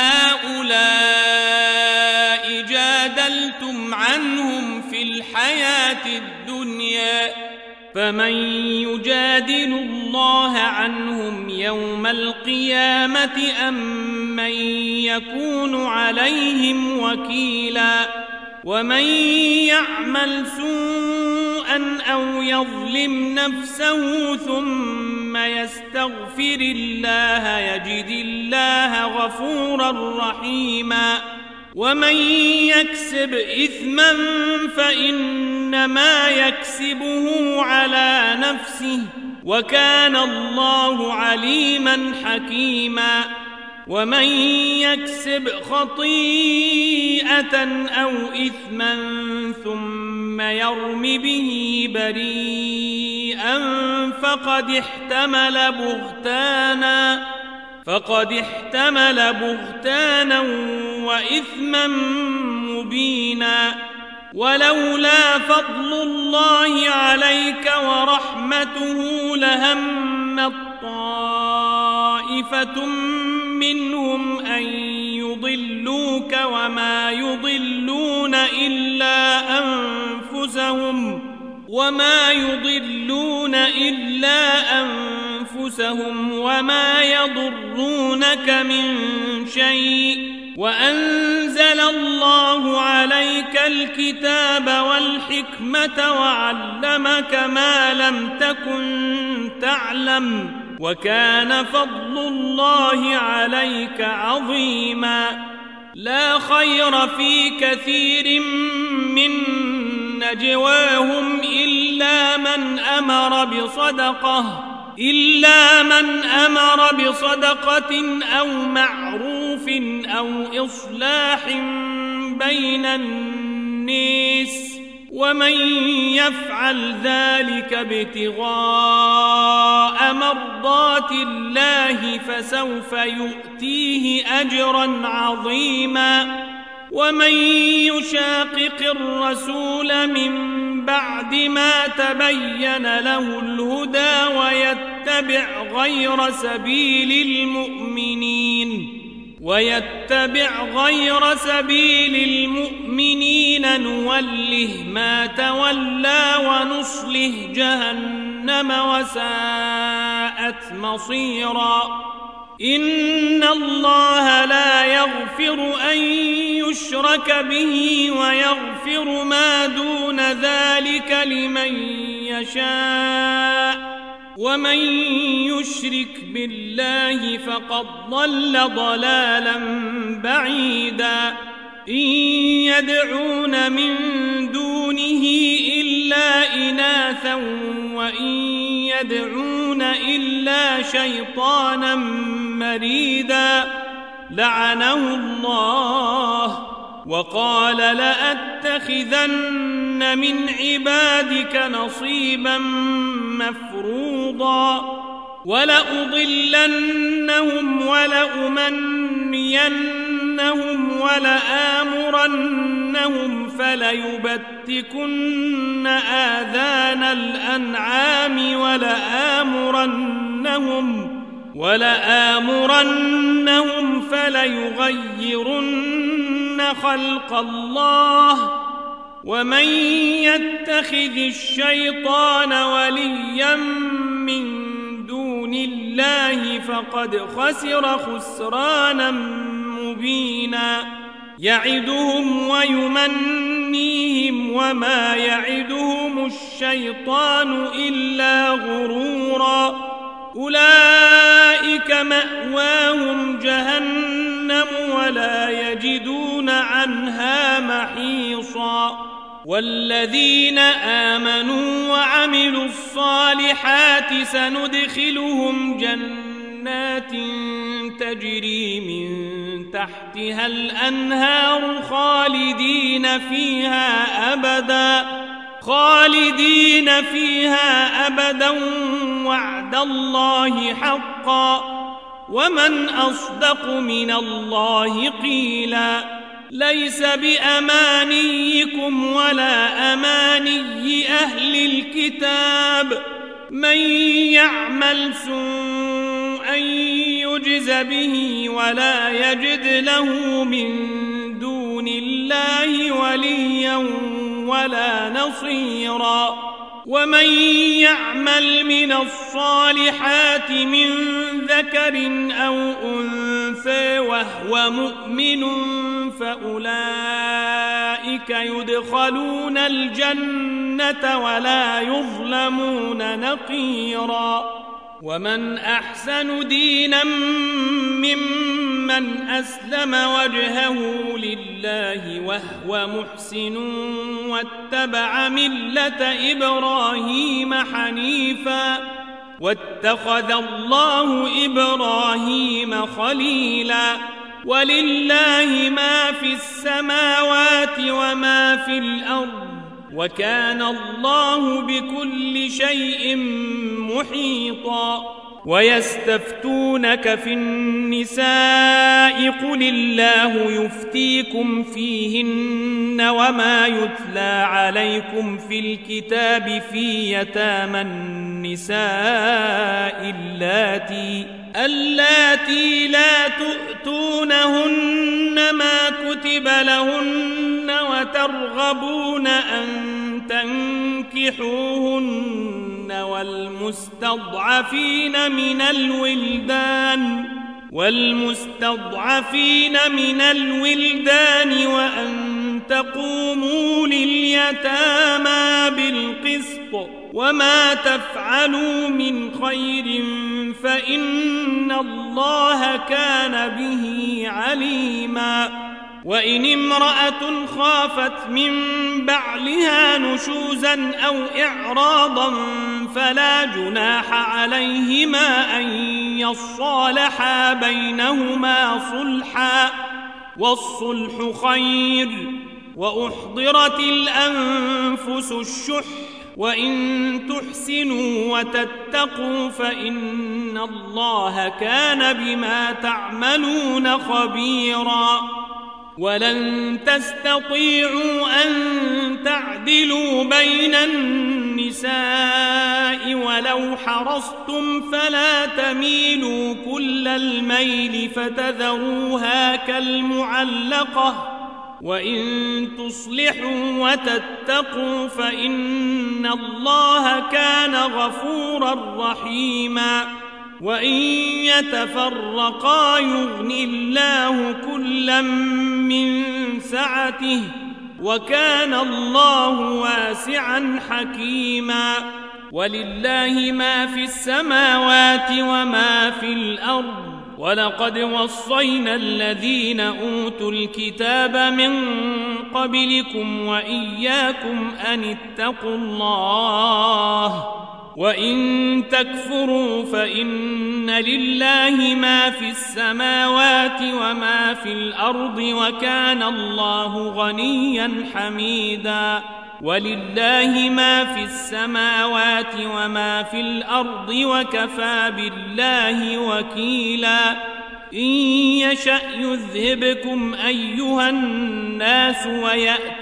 هؤلاء جادلتم عنهم في الحياة الدنيا فمن يجادل الله عنهم يوم القيامة أم من يكون عليهم وكيلا ومن يعمل سوءا أو يظلم نفسه ثم يستغفر الله يجد الله غفورا رحيما ومن يكسب إثما فإنما يكسبه على نفسه وكان الله عليما حكيما ومن يكسب خطيئة أو إثما ثم يرم به بريئا فقد احتمل بهتانا فقد احتمل بهتانا وإثما مبينا ولولا فضل الله عليك ورحمته لهمت طائفة منهم أن يضلوك وما يضلون إلا أنفسهم وما يضلون إلا أنفسهم وما يضرونك من شيء وأنزل الله عليك الكتاب والحكمة وعلمك ما لم تكن تعلم وكان فضل الله عليك عظيما لا خير في كثير من نجواهم إلا من أمر بصدقة إلا من أمر بصدقة أو معروف أو إصلاح بين الناس ومن يفعل ذلك ابتغاء مرضات الله فسوف يؤتيه أجرا عظيما ومن يشاقق الرسول من بعد ما تبين له الهدى ويتبع غير سبيل المؤمنين ويتبع غير سبيل المؤمنين نوله ما تولى ونصله جهنم وساءت مصيرا. إن الله لا يغفر أن يشرك به ويغفر ما دون ذلك لمن يشاء، ومن يشرك بالله فقد ضل ضلالا بعيدا. إن يدعون من دونه إلا إناثا وإن يدعون إلا شيطانا مريدا لعنه الله وقال لأتخذن من عبادك نصيبا مفروضا ولأضلنهم ولأمنينهم ولآمرنهم فليبتكن آذان الأنعام ولآمرنهم ولآمرنهم فليغيرن خلق الله ومن يتخذ الشيطان وليا من دون الله فقد خسر خسرانا مبينا. يعدهم ويمنيهم وما يعدهم الشيطان إلا غرورا. أولئك مأواهم جهنم ولا يجدون عنها محيصا. والذين آمنوا وعملوا الصالحات سندخلهم جنات تجري من تحتها الأنهار خالدين فيها أبدا خالدين فيها أبدا وعد الله حقا ومن أصدق من الله قيلا. ليس بأمانيكم ولا أماني أهل الكتاب من يعمل سوءا يجز به ولا يجد له من دون الله وليا ولا نصيرا. ومن يعمل من الصالحات من ذكر أو أنثى وهو مؤمن فأولئك يدخلون الجنة ولا يظلمون نقيرا. ومن أحسن دينا ممن أسلم وجهه لله وهو محسن واتبع ملة إبراهيم حنيفا واتخذ الله إبراهيم خليلا. ولله ما في السماوات وما في الأرض وكان الله بكل شيء محيطا. ويستفتونك في النساء قل الله يفتيكم فيهن وما يتلى عليكم في الكتاب في يتامى النساء اللاتي اللاتي لا تؤتونهن ما كتب لهن وترغبون أن تنكحوهن والمستضعفين من الولدان والمستضعفين من الولدان وأن تقوموا لليتامى بالقسط وما تفعلوا من خير فإن الله كان به عليما. وإن امرأة خافت من بعلها نشوزا أو إعراضا فلا جناح عليهما أن يصالحا بينهما صلحا والصلح خير. وأحضرت الأنفس الشح وإن تحسنوا وتتقوا فإن الله كان بما تعملون خبيرا. ولن تستطيعوا أن تعدلوا بين النساء ولو حرصتم فلا تميلوا كل الميل فتذروها كالمعلقة وإن تصلحوا وتتقوا فإن الله كان غفورا رحيما وإن يتفرقا يغن الله كلا من سعته وكان الله واسعا حكيما ولله ما في السماوات وما في الأرض ولقد وصينا الذين أوتوا الكتاب من قبلكم وإياكم أن اتقوا الله وإن تكفروا فإن لله ما في السماوات وما في الأرض وكان الله غنيا حميدا ولله ما في السماوات وما في الأرض وكفى بالله وكيلا إن يشأ يذهبكم أيها الناس ويأت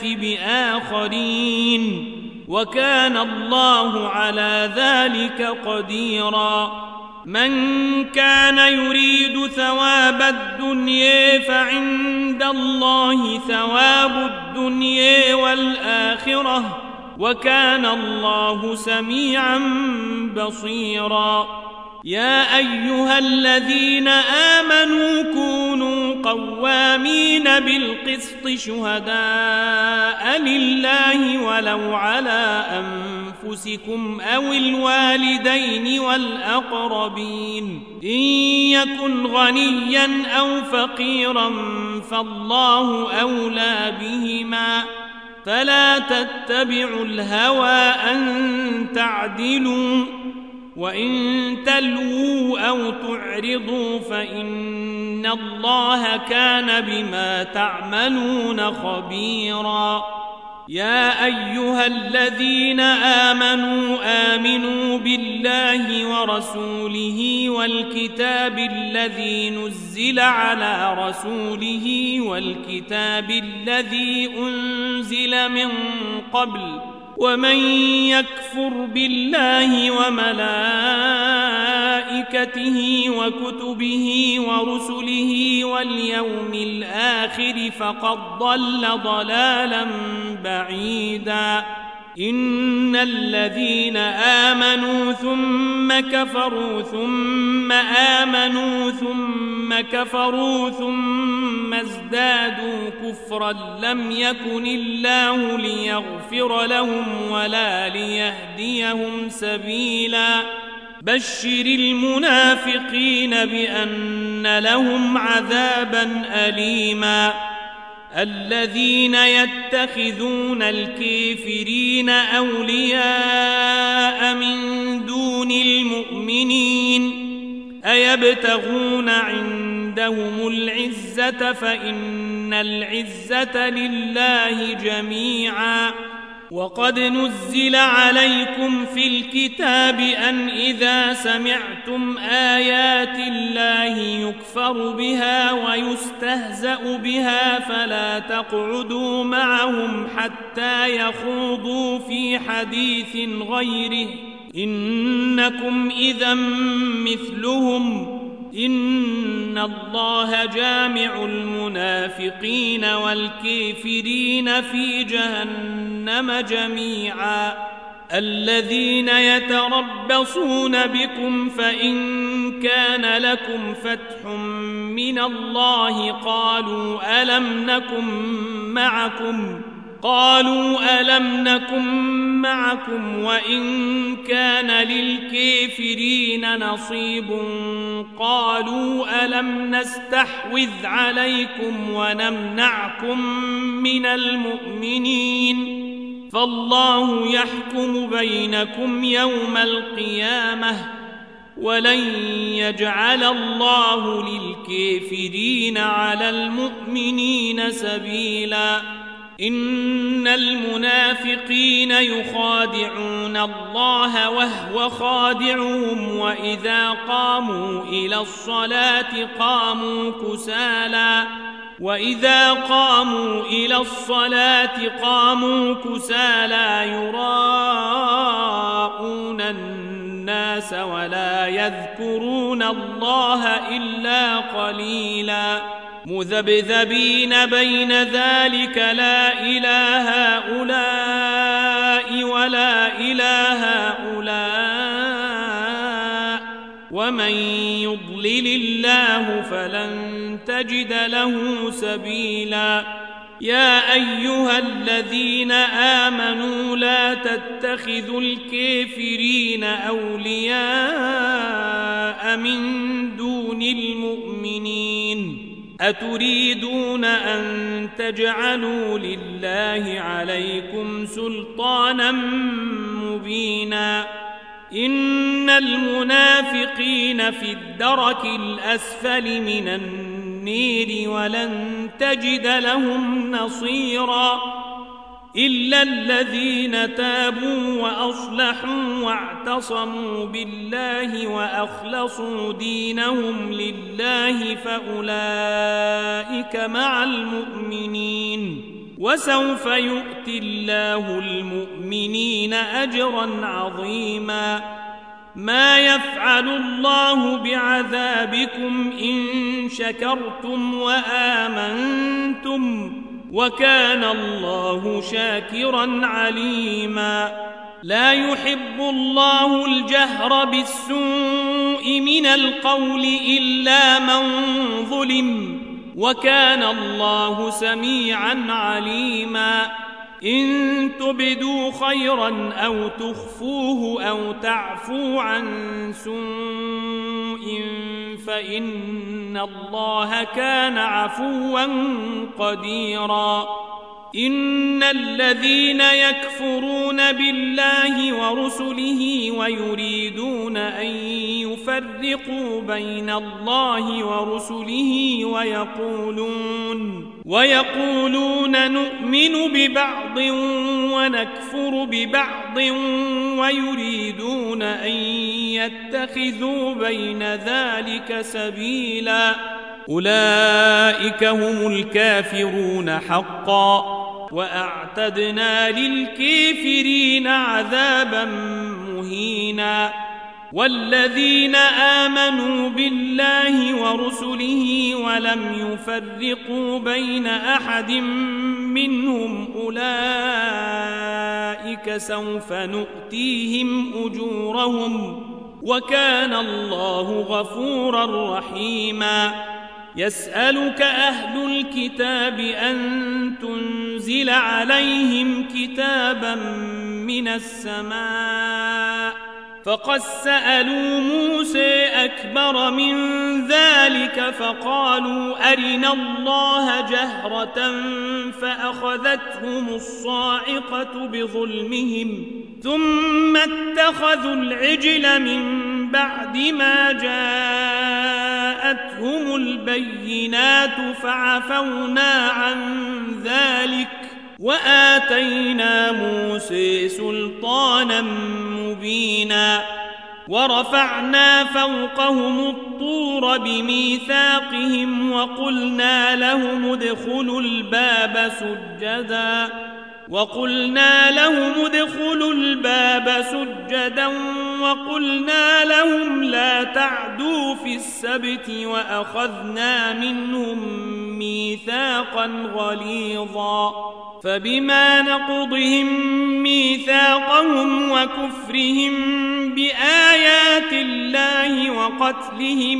بآخرين وكان الله على ذلك قديرا من كان يريد ثواب الدنيا فعند الله ثواب الدنيا والآخرة وكان الله سميعا بصيرا يا أيها الذين آمنوا كونوا قوامين بالقسط شهداء لله ولو على أنفسكم أو الوالدين والأقربين إن يكن غنيا أو فقيرا فالله أولى بهما فلا تتبعوا الهوى أن تعدلوا وإن تلووا أو تعرضوا فإن الله كان بما تعملون خبيرا يا أيها الذين آمنوا آمنوا بالله ورسوله والكتاب الذي نزل على رسوله والكتاب الذي أنزل من قبل ومن يكفر بالله وملائكته وكتبه ورسله واليوم الآخر فقد ضل ضلالا بعيدا إن الذين آمنوا ثم كفروا ثم آمنوا ثم كفروا ثم ازدادوا كفرا لم يكن الله ليغفر لهم ولا ليهديهم سبيلا بشر المنافقين بأن لهم عذابا أليما الذين يتخذون الكافرين أولياء من دون المؤمنين أيبتغون عندهم العزة فإن العزة لله جميعا وقد نزل عليكم في الكتاب أن إذا سمعتم آيات الله يكفر بها ويستهزأ بها فلا تقعدوا معهم حتى يخوضوا في حديث غيره إنكم إذا مثلهم إن الله جامع المنافقين والكافرين في جهنم جميعا الذين يتربصون بكم فإن كان لكم فتح من الله قالوا ألم نكن معكم قالوا ألم نكن معكم وإن كان للكافرين نصيب قالوا ألم نستحوذ عليكم ونمنعكم من المؤمنين فالله يحكم بينكم يوم القيامة ولن يجعل الله للكافرين على المؤمنين سبيلا إن المنافقين يخادعون الله وهو خادعهم وإذا قاموا إلى الصلاة قاموا كسالى وإذا قاموا إلى الصلاة قاموا كسالى يراءون الناس ولا يذكرون الله إلا قليلا مذبذبين بين ذلك لا إله هؤلاء ولا إله هؤلاء ومن يضلل الله فلن تجد له سبيلا يا أيها الذين آمنوا لا تتخذوا الكافرين أولياء من دون المؤمنين أتريدون أن تجعلوا لله عليكم سلطانا مبينا إن المنافقين في الدرك الأسفل من النير ولن تجد لهم نصيرا إلا الذين تابوا وأصلحوا واعتصموا بالله وأخلصوا دينهم لله فأولئك مع المؤمنين وسوف يؤتي الله المؤمنين أجرا عظيما ما يفعل الله بعذابكم إن شكرتم وآمنتم وكان الله شاكرا عليما لا يحب الله الجهر بالسوء من القول إلا من ظلم وكان الله سميعا عليما إن تبدوا خيرا أو تخفوه أو تعفو عن سوء فإن الله كان عفوا قديرا إن الذين يكفرون بالله ورسله ويريدون أن يفرقوا بين الله ورسله ويقولون ويقولون نؤمن ببعض ونكفر ببعض ويريدون أن يتخذوا بين ذلك سبيلا أولئك هم الكافرون حقا وأعتدنا للكافرين عذابا مهينا والذين آمنوا بالله ورسله ولم يفرقوا بين أحد منهم أولئك سوف نؤتيهم أجورهم وكان الله غفورا رحيما يسألك أهل الكتاب أن تنزل عليهم كتابا من السماء فقد سألوا موسى أكبر من ذلك فقالوا أرنا الله جهرة فأخذتهم الصاعقة بظلمهم ثم اتخذوا العجل من بعد ما جاءتهم البينات فعفونا عن ذلك وآتينا موسى سلطانا مبينا ورفعنا فوقهم الطور بميثاقهم وقلنا لهم ادخلوا الباب سجدا وقلنا لهم ادخلوا الباب سجدا وقلنا لهم لا تعدوا في السبت وأخذنا منهم ميثاقا غليظا فبما نقضهم ميثاقهم وكفرهم بآيات الله وقتلهم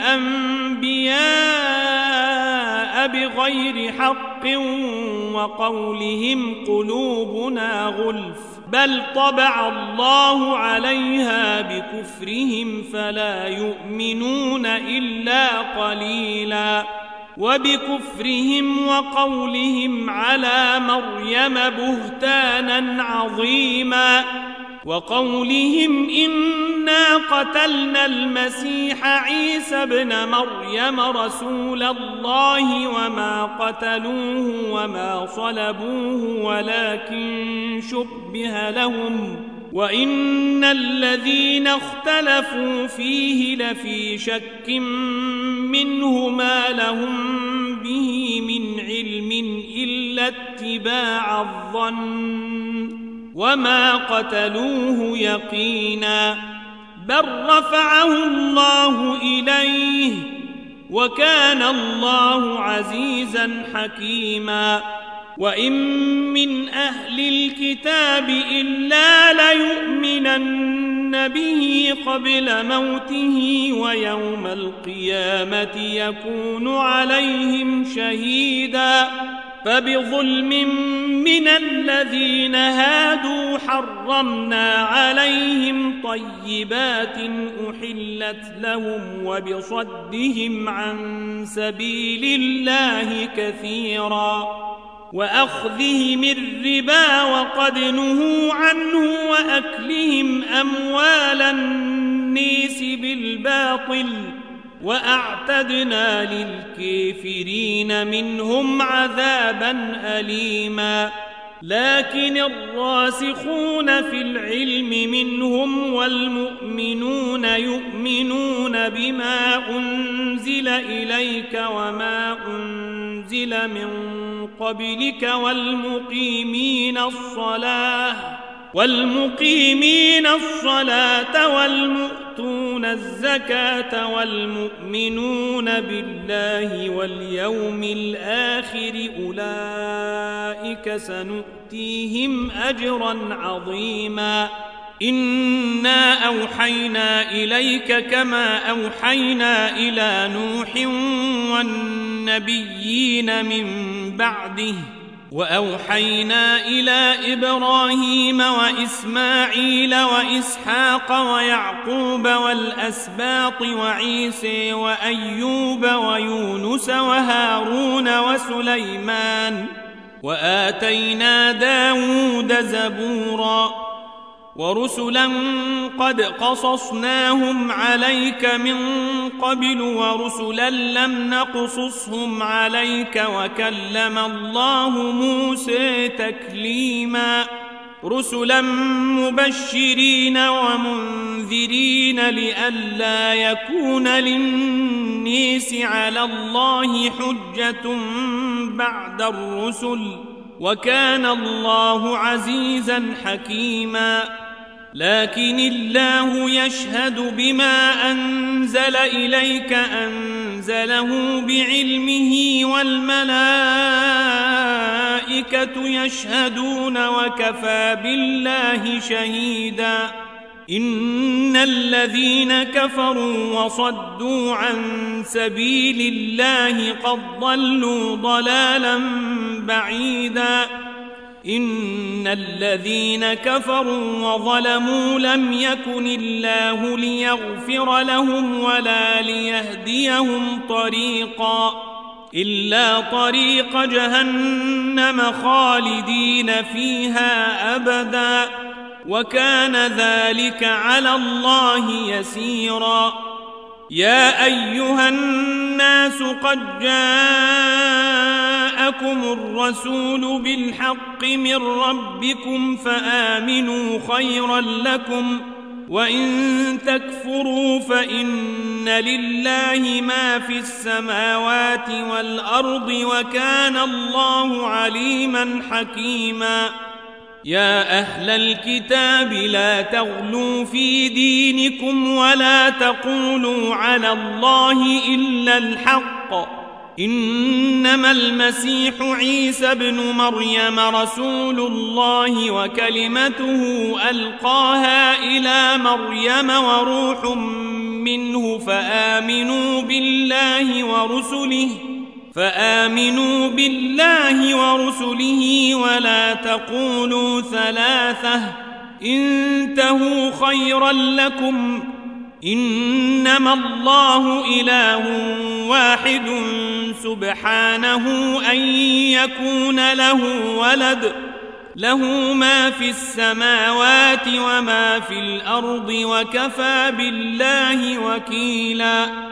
الأنبياء بغير حق وقولهم قلوبنا غلف بل طبع الله عليها بكفرهم فلا يؤمنون إلا قليلا وبكفرهم وقولهم على مريم بهتانا عظيما وقولهم إنا قتلنا المسيح عيسى ابن مريم رسول الله وما قتلوه وما صلبوه ولكن شبه لهم وإن الذين اختلفوا فيه لفي شك منه ما لهم به من علم إلا اتباع الظن وما قتلوه يقينا بل رفعه الله إليه وكان الله عزيزا حكيما وإن من أهل الكتاب إلا ليؤمنن به قبل موته ويوم القيامة يكون عليهم شهيدا فبظلم من الذين هادوا حرمنا عليهم طيبات أحلت لهم وبصدهم عن سبيل الله كثيرا وأخذهم الربا وقد نهوا عنه وأكلهم أموال الناس بالباطل وأعتدنا للكافرين منهم عذابا أليما لكن الراسخون في العلم منهم والمؤمنون يؤمنون بما أنزل إليك وما أنزل من قبلك والمقيمين الصلاة والمقيمين الصلاة والمؤتون الزكاة والمؤمنون بالله واليوم الآخر أولئك سنؤتيهم أجرا عظيما إنا أوحينا إليك كما أوحينا إلى نوح والنبيين من بعده وأوحينا إلى إبراهيم وإسماعيل وإسحاق ويعقوب والأسباط وعيسى وأيوب ويونس وهارون وسليمان وآتينا داود زبورا ورسلا قد قصصناهم عليك من قبل ورسلا لم نقصصهم عليك وكلم الله موسى تكليما رسلا مبشرين ومنذرين لئلا يكون للناس على الله حجة بعد الرسل وكان الله عزيزا حكيما لكن الله يشهد بما أنزل إليك أنزله بعلمه والملائكة يشهدون وكفى بالله شهيدا إن الذين كفروا وصدوا عن سبيل الله قد ضلوا ضلالا بعيدا إن الذين كفروا وظلموا لم يكن الله ليغفر لهم ولا ليهديهم طريقا إلا طريق جهنم خالدين فيها أبدا وكان ذلك على الله يسيرا يا أيها الناس قد جاءكم الرسول بالحق من ربكم فآمنوا خيرا لكم وإن تكفروا فإن لله ما في السماوات والأرض وكان الله عليما حكيما يا أهل الكتاب لا تغلوا في دينكم ولا تقولوا على الله إلا الحق إنما المسيح عيسى ابن مريم رسول الله وكلمته ألقاها إلى مريم وروح منه فآمنوا بالله ورسله فآمنوا بالله ورسله ولا تقولوا ثلاثة انتهوا خيرا لكم إنما الله إله واحد سبحانه أن يكون له ولد له ما في السماوات وما في الأرض وكفى بالله وكيلا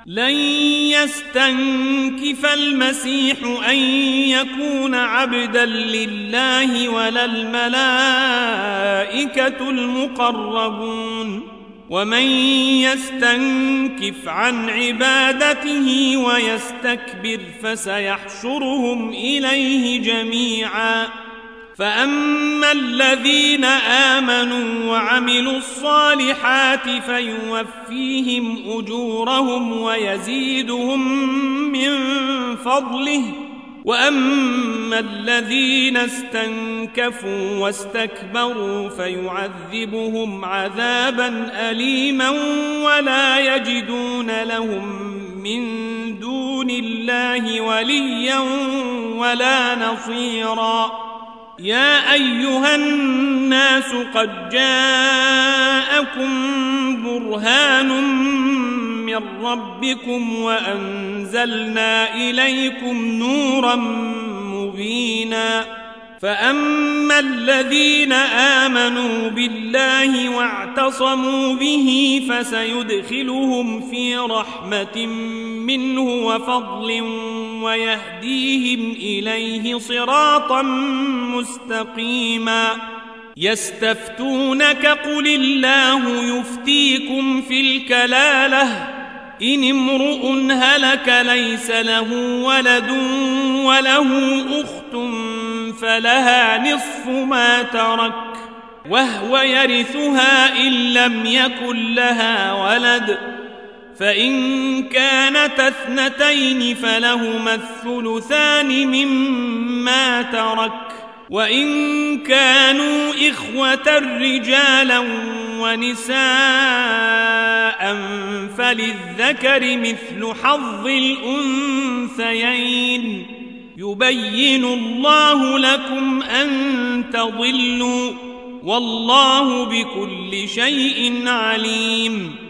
لن يستنكف المسيح أن يكون عبدا لله ولا الملائكة المقربون ومن يستنكف عن عبادته ويستكبر فسيحشرهم إليه جميعا فأما الذين آمنوا وعملوا الصالحات فيوفيهم أجورهم ويزيدهم من فضله وأما الذين استنكفوا واستكبروا فيعذبهم عذابا أليما ولا يجدون لهم من دون الله وليا ولا نصيرا يا أيها الناس قد جاءكم برهان من ربكم وأنزلنا إليكم نورا مبينا فأما الذين آمنوا بالله واعتصموا به فسيدخلهم في رحمة منه وفضل ويهديهم إليه صراطا مستقيما يستفتونك قل الله يفتيكم في الكلالة إن امرؤ هلك ليس له ولد وله أخت فلها نصف ما ترك وهو يرثها إن لم يكن لها ولد فإن كانت اثنتين فلهما الثلثان مما ترك وإن كانوا إخوة رجالا ونساء فللذكر مثل حظ الأنثيين يبين الله لكم أن تضلوا والله بكل شيء عليم